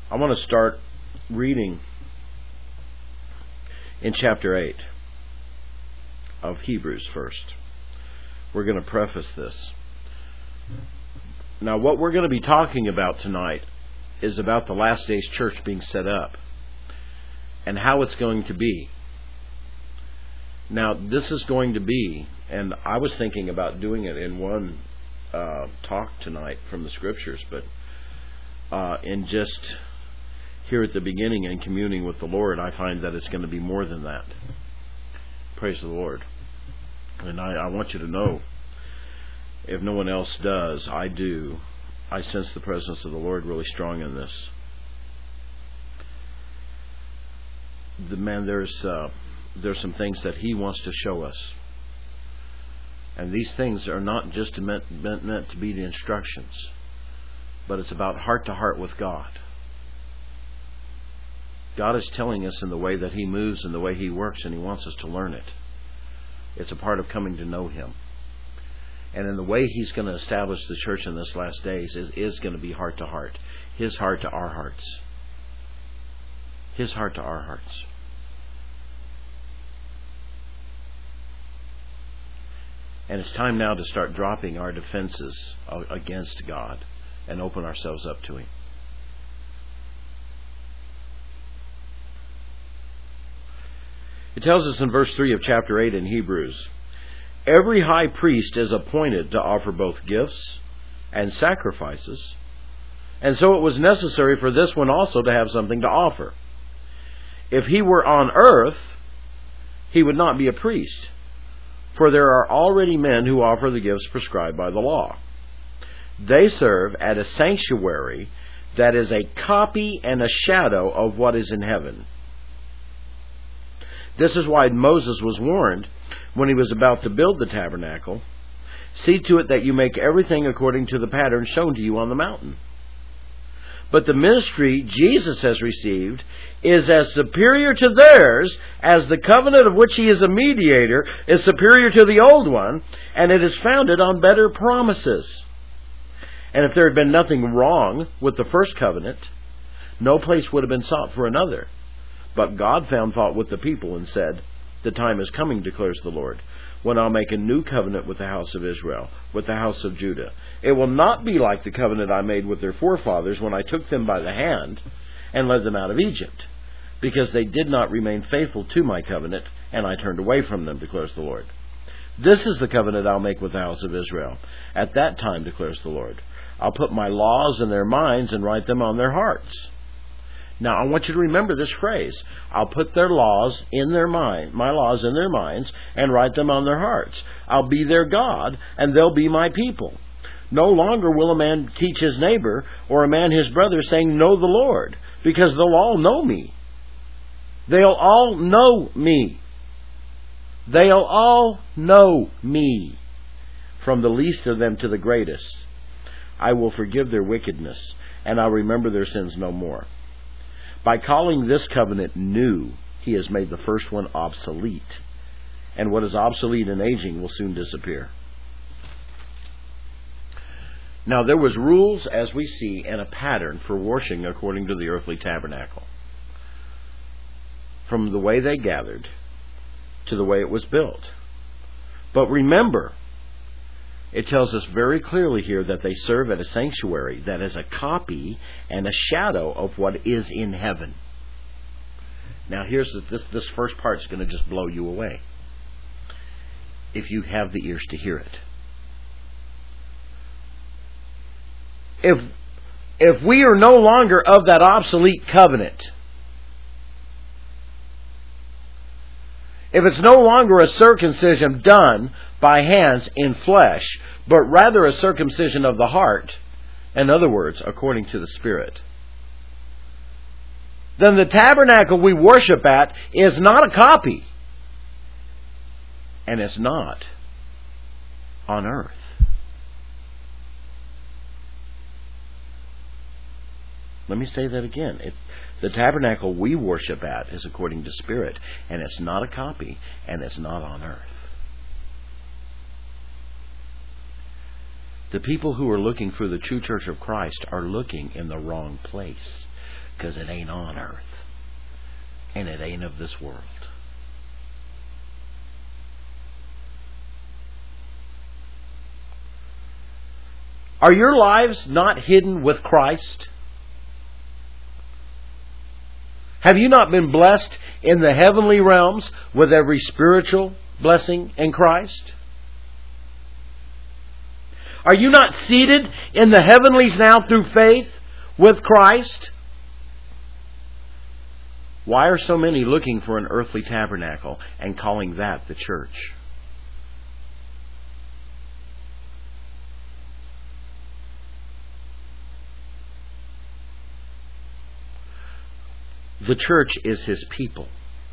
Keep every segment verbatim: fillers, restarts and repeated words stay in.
I want to start reading in chapter eight of Hebrews first. We're going to preface this. Now, what we're going to be talking about tonight is about the last days church being set up and how it's going to be. Now, this is going to be, and I was thinking about doing it in one uh, talk tonight from the Scriptures, but uh, in just here at the beginning and communing with the Lord, I find that it's going to be more than that. Praise the Lord. And I, I want you to know, if no one else does, I do. I sense the presence of the Lord really strong in this. The man, there's uh, there's some things that He wants to show us, and these things are not just meant meant, meant to be the instructions, but it's about heart to heart with God. God is telling us in the way that He moves and the way He works, and He wants us to learn it. It's a part of coming to know Him. And in the way He's going to establish the church in this last days is, is going to be heart to heart. His heart to our hearts. His heart to our hearts. And it's time now to start dropping our defenses against God and open ourselves up to Him. It tells us in verse three of chapter eight in Hebrews, every high priest is appointed to offer both gifts and sacrifices, and so it was necessary for this one also to have something to offer. If he were on earth, he would not be a priest, for there are already men who offer the gifts prescribed by the law. They serve at a sanctuary that is a copy and a shadow of what is in heaven. This is why Moses was warned when he was about to build the tabernacle, see to it that you make everything according to the pattern shown to you on the mountain. But the ministry Jesus has received is as superior to theirs as the covenant of which He is a mediator is superior to the old one, and it is founded on better promises. And if there had been nothing wrong with the first covenant, no place would have been sought for another. But God found fault with the people and said, the time is coming, declares the Lord, when I'll make a new covenant with the house of Israel, with the house of Judah. It will not be like the covenant I made with their forefathers when I took them by the hand and led them out of Egypt, because they did not remain faithful to my covenant, and I turned away from them, declares the Lord. This is the covenant I'll make with the house of Israel. At that time, declares the Lord, I'll put my laws in their minds and write them on their hearts. Now, I want you to remember this phrase. I'll put their laws in their mind, my laws in their minds, and write them on their hearts. I'll be their God, and they'll be my people. No longer will a man teach his neighbor or a man his brother, saying, know the Lord, because they'll all know me. They'll all know me. They'll all know me, from the least of them to the greatest. I will forgive their wickedness, and I'll remember their sins no more. By calling this covenant new, He has made the first one obsolete. And what is obsolete and aging will soon disappear. Now, there was rules, as we see, and a pattern for washing according to the earthly tabernacle. From the way they gathered to the way it was built. But remember, it tells us very clearly here that they serve at a sanctuary that is a copy and a shadow of what is in heaven. Now, here's the, this this first part is going to just blow you away, if you have the ears to hear it. If if we are no longer of that obsolete covenant, if it's no longer a circumcision done by hands in flesh, but rather a circumcision of the heart, in other words, according to the Spirit, then the tabernacle we worship at is not a copy, and it's not on earth. Let me say that again. It, the tabernacle we worship at is according to Spirit, and it's not a copy, and it's not on earth. The people who are looking for the true church of Christ are looking in the wrong place, because it ain't on earth, and it ain't of this world. Are your lives not hidden with Christ? Have you not been blessed in the heavenly realms with every spiritual blessing in Christ? Are you not seated in the heavenlies now through faith with Christ? Why are so many looking for an earthly tabernacle and calling that the church? The church is His people.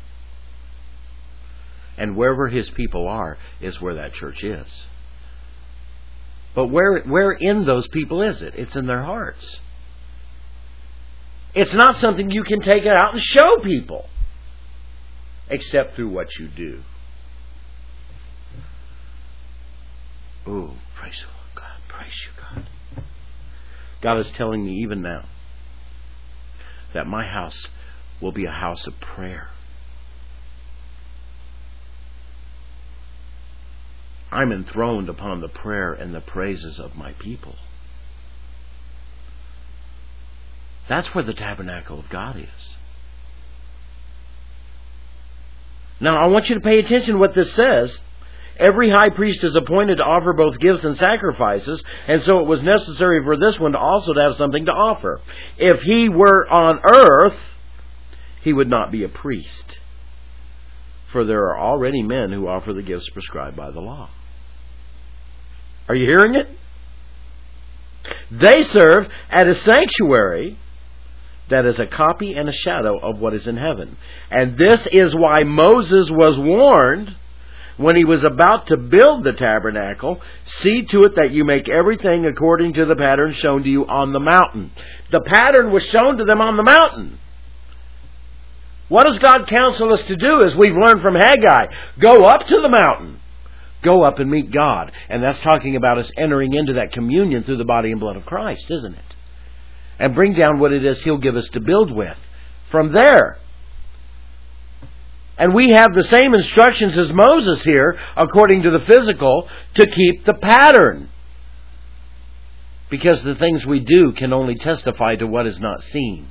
And wherever His people are is where that church is. But where, where in those people is it? It's in their hearts. It's not something you can take out and show people, except through what you do. Oh, praise you, God. Praise you, God. God is telling me even now that my house will be a house of prayer. I'm enthroned upon the prayer and the praises of my people. That's where the tabernacle of God is. Now, I want you to pay attention to what this says. Every high priest is appointed to offer both gifts and sacrifices, and so it was necessary for this one to also to have something to offer. If he were on earth, he would not be a priest, for there are already men who offer the gifts prescribed by the law. Are you hearing it? They serve at a sanctuary that is a copy and a shadow of what is in heaven. And this is why Moses was warned when he was about to build the tabernacle, see to it that you make everything according to the pattern shown to you on the mountain. The pattern was shown to them on the mountain. What does God counsel us to do, as we've learned from Haggai? Go up to the mountain. Go up and meet God. And that's talking about us entering into that communion through the body and blood of Christ, isn't it? And bring down what it is He'll give us to build with from there. And we have the same instructions as Moses here, according to the physical, to keep the pattern. Because the things we do can only testify to what is not seen.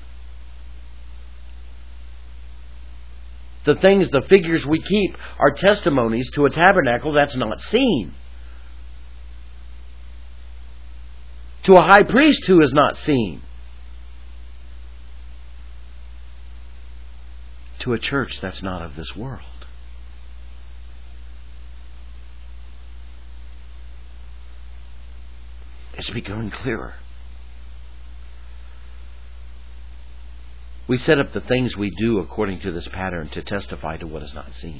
The things, the figures we keep are testimonies to a tabernacle that's not seen. To a high priest who is not seen. To a church that's not of this world. It's becoming clearer. We set up the things we do according to this pattern to testify to what is not seen.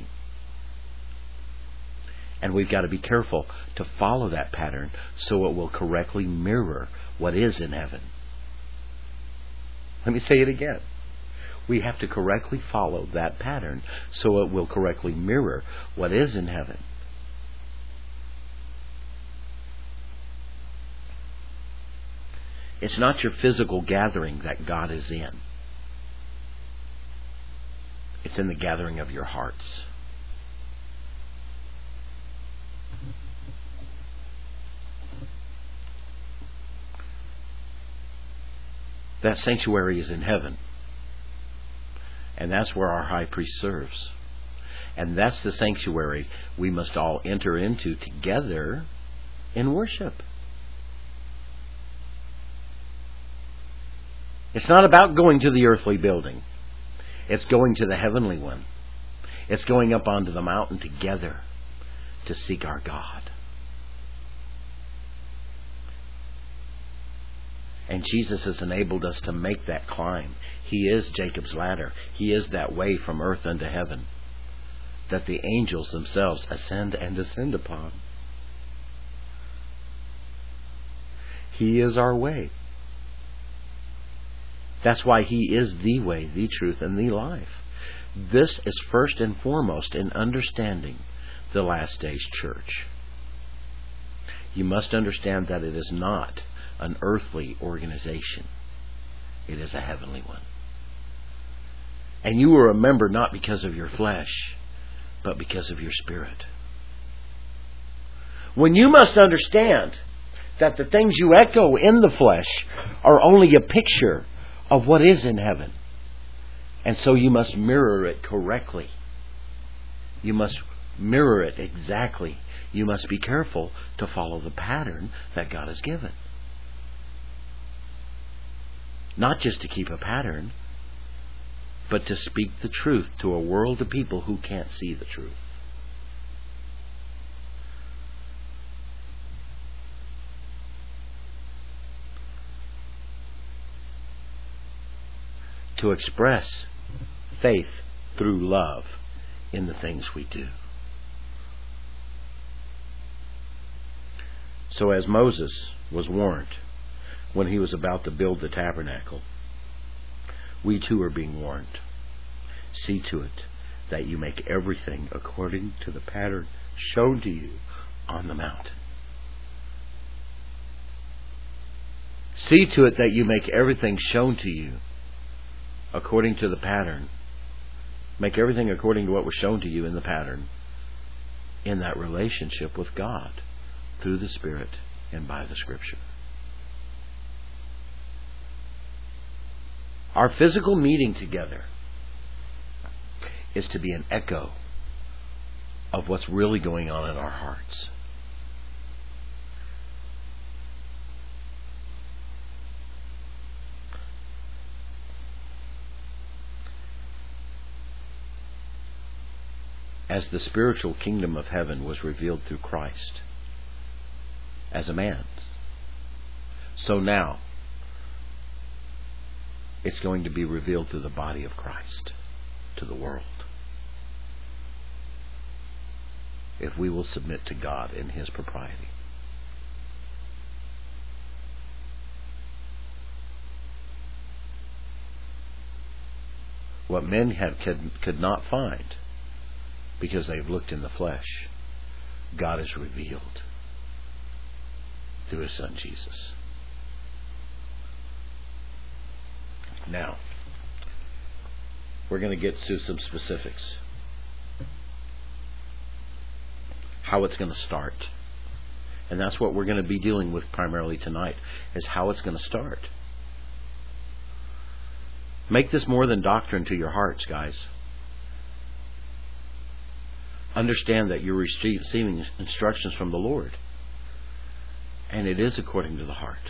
And we've got to be careful to follow that pattern so it will correctly mirror what is in heaven. Let me say it again. We have to correctly follow that pattern so it will correctly mirror what is in heaven. It's not your physical gathering that God is in. It's in the gathering of your hearts. That sanctuary is in heaven. And that's where our high priest serves. And that's the sanctuary we must all enter into together in worship. It's not about going to the earthly building. It's going to the heavenly one. It's going up onto the mountain together to seek our God. And Jesus has enabled us to make that climb. He is Jacob's ladder. He is that way from earth unto heaven that the angels themselves ascend and descend upon. He is our way. That's why He is the way, the truth, and the life. This is first and foremost in understanding the last days church. you must understand that it is not an earthly organization. It is a heavenly one. And you are a member not because of your flesh, but because of your spirit. When you must understand that the things you echo in the flesh are only a picture of what is in heaven. And so you must mirror it correctly. You must mirror it exactly. You must be careful to follow the pattern that God has given. Not just to keep a pattern, but to speak the truth to a world of people who can't see the truth. To express faith through love in the things we do. So as Moses was warned when he was about to build the tabernacle, we too are being warned. See to it that you make everything according to the pattern shown to you on the mountain. See to it that you make everything shown to you according to the pattern. Make everything according to what was shown to you in the pattern, in that relationship with God, through the Spirit and by the Scripture. Our physical meeting together is to be an echo of what's really going on in our hearts. As the spiritual kingdom of heaven was revealed through Christ as a man, so now it's going to be revealed through the body of Christ to the world, if we will submit to God in His propriety. What men have could, could not find, because they've looked in the flesh, God has revealed through His Son Jesus. Now, we're going to get to some specifics. How it's going to start. And that's what we're going to be dealing with primarily tonight, is how it's going to start. Make this more than doctrine to your hearts, guys. Understand that you're receiving instructions from the Lord. And it is according to the heart.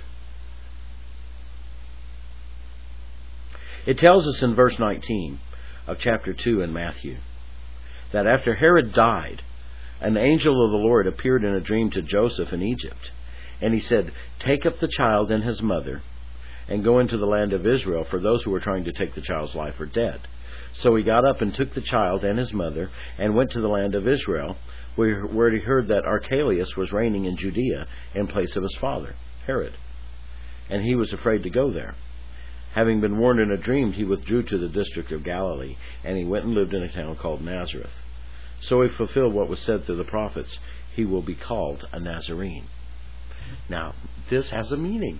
It tells us in verse nineteen of chapter two in Matthew that after Herod died, an angel of the Lord appeared in a dream to Joseph in Egypt. And he said, "Take up the child and his mother and go into the land of Israel, for those who were trying to take the child's life are dead." So he got up and took the child and his mother and went to the land of Israel, where, where he heard that Archelaus was reigning in Judea in place of his father, Herod. And he was afraid to go there. Having been warned in a dream, he withdrew to the district of Galilee, and he went and lived in a town called Nazareth. So he fulfilled what was said through the prophets, "He will be called a Nazarene." Now, this has a meaning.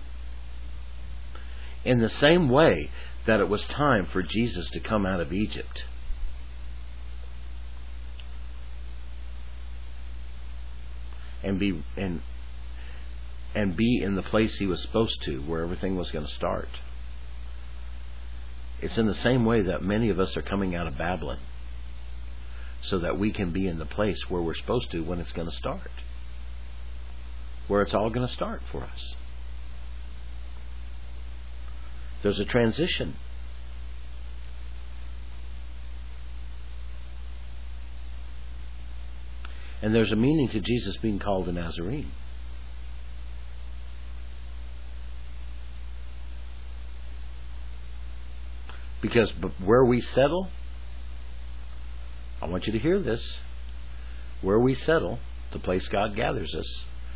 In the same way that it was time for Jesus to come out of Egypt, and be and and be in the place He was supposed to, where everything was going to start. It's in the same way that many of us are coming out of Babylon, so that we can be in the place where we're supposed to when it's going to start, where it's all going to start for us. There's a transition. And there's a meaning to Jesus being called a Nazarene. Because where we settle, I want you to hear this, where we settle, the place God gathers us,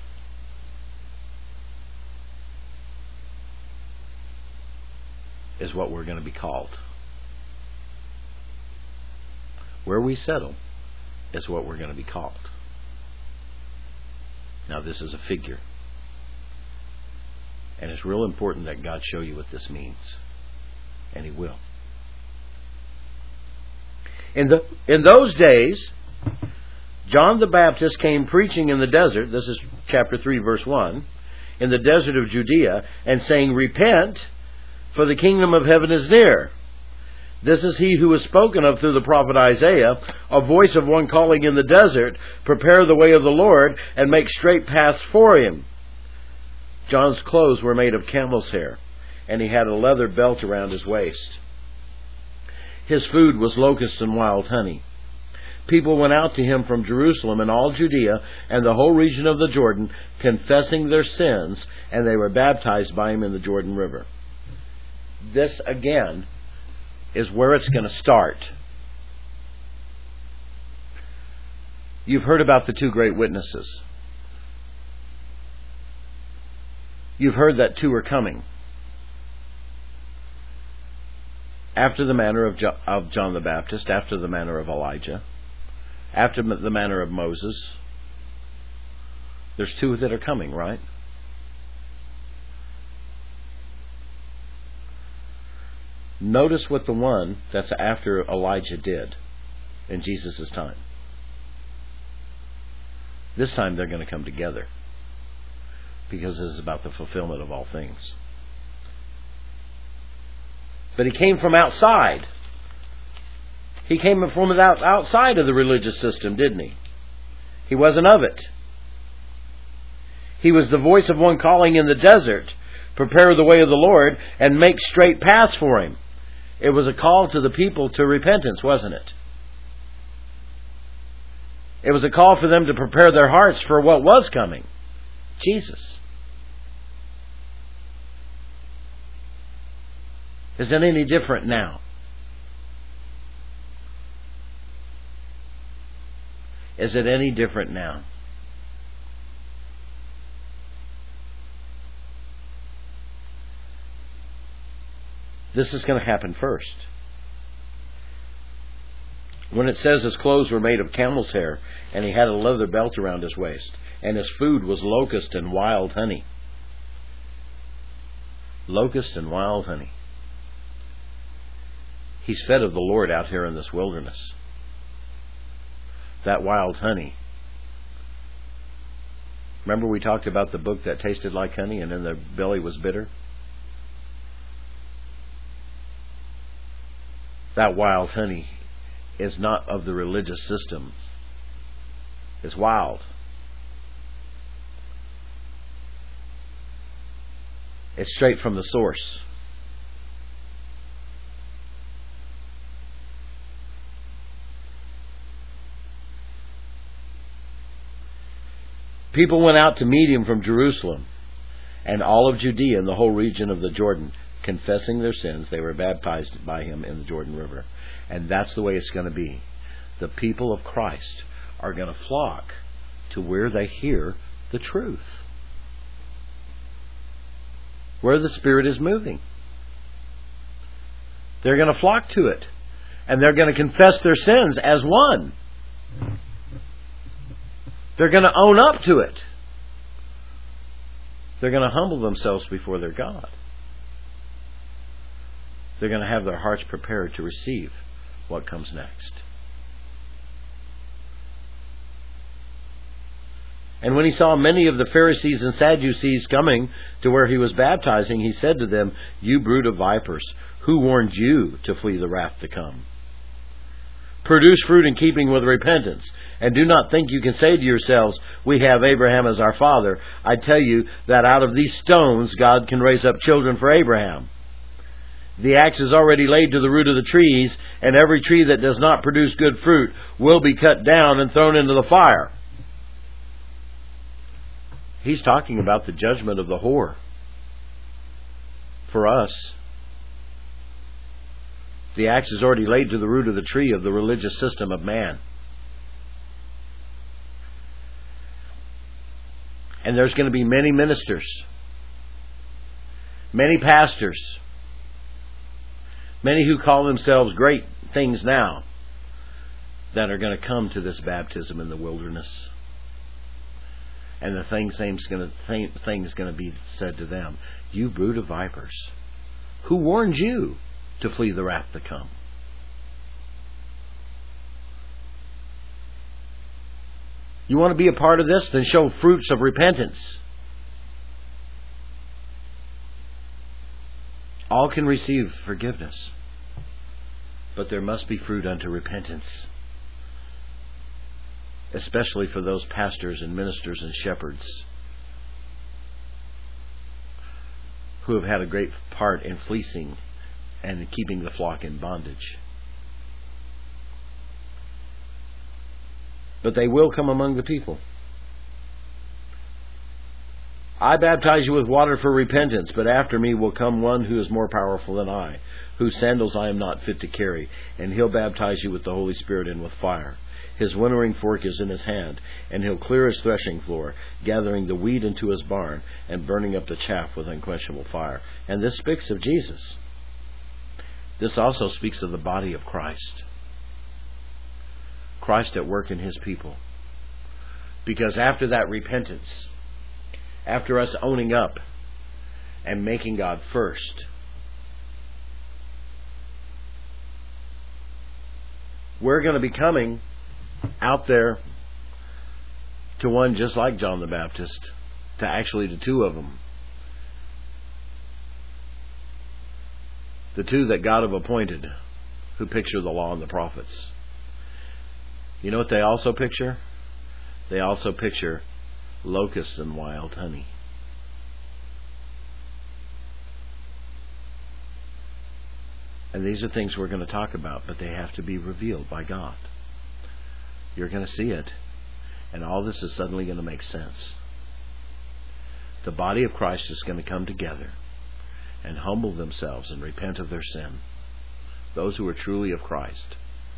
is what we're going to be called. Where we settle is what we're going to be called. Now this is a figure. And it's real important that God show you what this means. And He will. In the in those days, John the Baptist came preaching in the desert. This is chapter three, verse one. In the desert of Judea, and saying, Repent, for the kingdom of heaven is near. This is he who was spoken of through the prophet Isaiah, a voice of one calling in the desert, Prepare the way of the Lord, and make straight paths for Him. John's clothes were made of camel's hair, and he had a leather belt around his waist. His food was locusts and wild honey. People went out to him from Jerusalem and all Judea and the whole region of the Jordan, confessing their sins, and they were baptized by him in the Jordan River. This, again, is where it's going to start. You've heard about the two great witnesses. You've heard that two are coming. After the manner of, jo- of John the Baptist, after the manner of Elijah, after the manner of Moses. There's two that are coming, right? Notice what the one that's after Elijah did in Jesus' time. This time they're going to come together, because this is about the fulfillment of all things. But he came from outside. He came from outside of the religious system, didn't he? He wasn't of it. He was the voice of one calling in the desert, Prepare the way of the Lord, and make straight paths for Him. It was a call to the people to repentance, wasn't it? It was a call for them to prepare their hearts for what was coming. Jesus. Is it any different now? Is it any different now? This is going to happen first. When it says his clothes were made of camel's hair, and he had a leather belt around his waist, and his food was locust and wild honey. Locust and wild honey. He's fed of the Lord out here in this wilderness. That wild honey. Remember we talked about the book that tasted like honey and in the belly was bitter? That wild honey is not of the religious system. It's wild. It's straight from the source. People went out to meet him from Jerusalem and all of Judea and the whole region of the Jordan. Confessing their sins, they were baptized by him in the Jordan River. And that's the way it's going to be. The people of Christ are going to flock to where they hear the truth. Where the Spirit is moving. They're going to flock to it. And they're going to confess their sins as one. They're going to own up to it. They're going to humble themselves before their God. They're going to have their hearts prepared to receive what comes next. And when he saw many of the Pharisees and Sadducees coming to where he was baptizing, he said to them, You brood of vipers, who warned you to flee the wrath to come? Produce fruit in keeping with repentance, and do not think you can say to yourselves, We have Abraham as our father. I tell you that out of these stones God can raise up children for Abraham. The axe is already laid to the root of the trees, and every tree that does not produce good fruit will be cut down and thrown into the fire. He's talking about the judgment of the whore for us. The axe is already laid to the root of the tree of the religious system of man. And there's going to be many ministers, many pastors, many who call themselves great things now, that are going to come to this baptism in the wilderness. And the thing, same's gonna, thing, thing is going to be said to them, you brood of vipers, who warned you to flee the wrath to come? You want to be a part of this? Then show fruits of repentance. All can receive forgiveness, but there must be fruit unto repentance. Especially for those pastors and ministers and shepherds who have had a great part in fleecing and keeping the flock in bondage. But they will come among the people. I baptize you with water for repentance, but after me will come one who is more powerful than I, whose sandals I am not fit to carry, and he'll baptize you with the Holy Spirit and with fire. His winnowing fork is in his hand, and he'll clear his threshing floor, gathering the wheat into his barn, and burning up the chaff with unquenchable fire. And this speaks of Jesus. This also speaks of the body of Christ. Christ at work in His people. Because after that repentance, after us owning up and making God first, we're going to be coming out there to one just like John the Baptist, to actually the two of them. The two that God have appointed, who picture the law and the prophets. You know what they also picture? They also picture locusts and wild honey. And these are things we're going to talk about, but they have to be revealed by God. You're going to see it, and all this is suddenly going to make sense. The body of Christ is going to come together and humble themselves and repent of their sin. Those who are truly of Christ.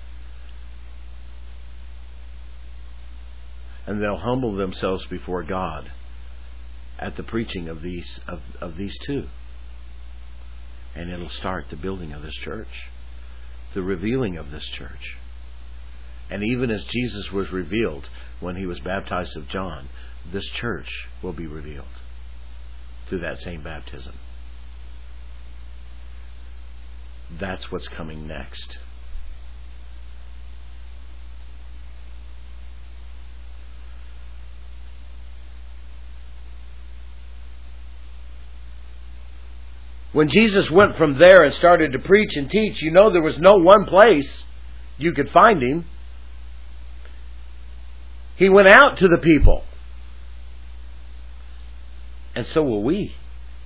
And they'll humble themselves before God at the preaching of these of, of these two. And it'll start the building of this church, the revealing of this church. And even as Jesus was revealed when He was baptized of John, this church will be revealed through that same baptism. That's what's coming next. When Jesus went from there and started to preach and teach, you know there was no one place you could find Him. He went out to the people. And so will we.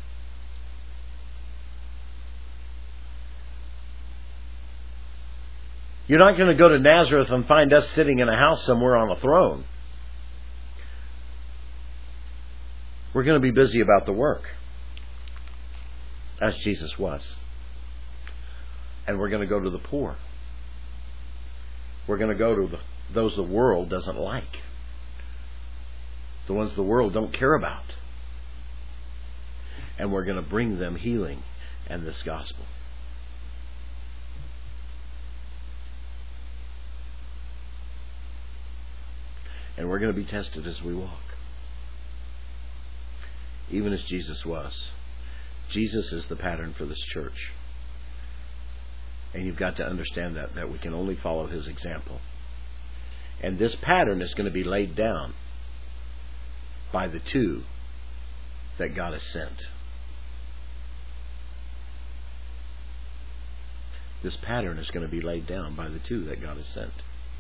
You're not going to go to Nazareth and find us sitting in a house somewhere on a throne. We're going to be busy about the work, as Jesus was. And we're going to go to the poor. We're going to go to the, those the world doesn't like. The ones the world don't care about. And we're going to bring them healing and this gospel. And we're going to be tested as we walk. Even as Jesus was. Jesus is the pattern for this church. And you've got to understand that, that we can only follow His example. And this pattern is going to be laid down by the two that God has sent. This pattern is going to be laid down by the two that God has sent.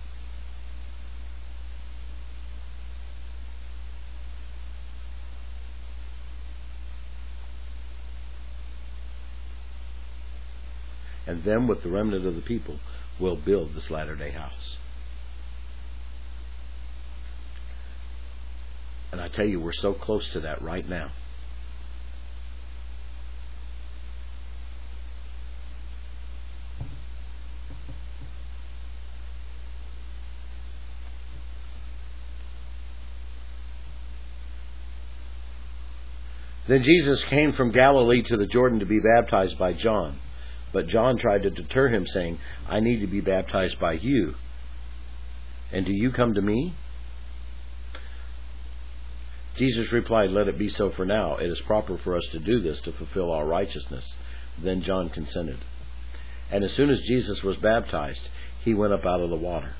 And them with the remnant of the people will build this latter-day house. And I tell you, we're so close to that right now. Then Jesus came from Galilee to the Jordan to be baptized by John. But John tried to deter him, saying, I need to be baptized by you. And do you come to me? Jesus replied, "Let it be so for now. It is proper for us to do this to fulfill all righteousness." Then John consented. And as soon as Jesus was baptized, he went up out of the water.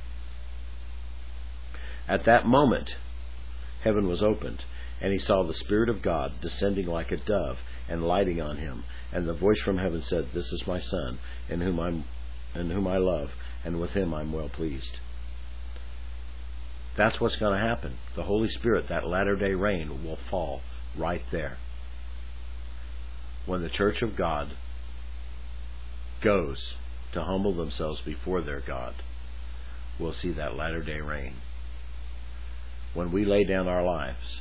At that moment, heaven was opened, and he saw the Spirit of God descending like a dove and lighting on him. And the voice from heaven said, "This is my Son, in whom I'm, in whom I love, and with him I'm well pleased." That's what's going to happen. The Holy Spirit, that latter-day rain, will fall right there. When the church of God goes to humble themselves before their God, we'll see that latter-day rain. When we lay down our lives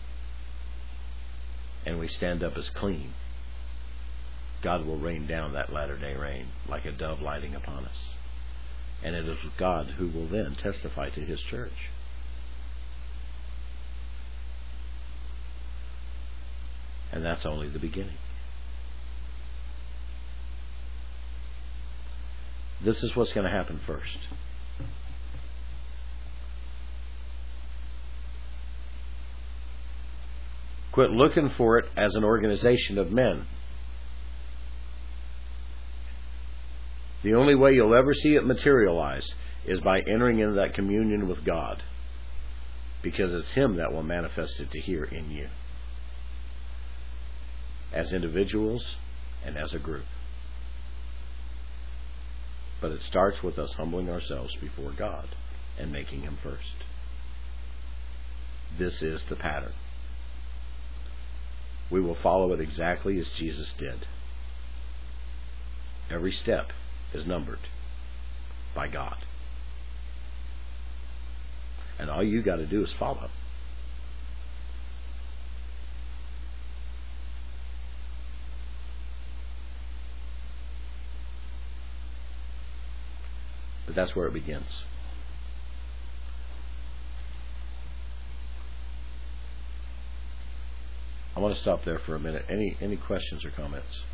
and we stand up as clean, God will rain down that latter-day rain like a dove lighting upon us. And it is God who will then testify to his church. And that's only the beginning. This is what's going to happen first. Quit looking for it as an organization of men. The only way you'll ever see it materialize is by entering into that communion with God, because it's him that will manifest it to here in you, as individuals and as a group. But it starts with us humbling ourselves before God and making him first. This is the pattern. We will follow it exactly as Jesus did. Every step is numbered by God. And all you got to do is follow. But that's where it begins. I want to stop there for a minute. Any any questions or comments?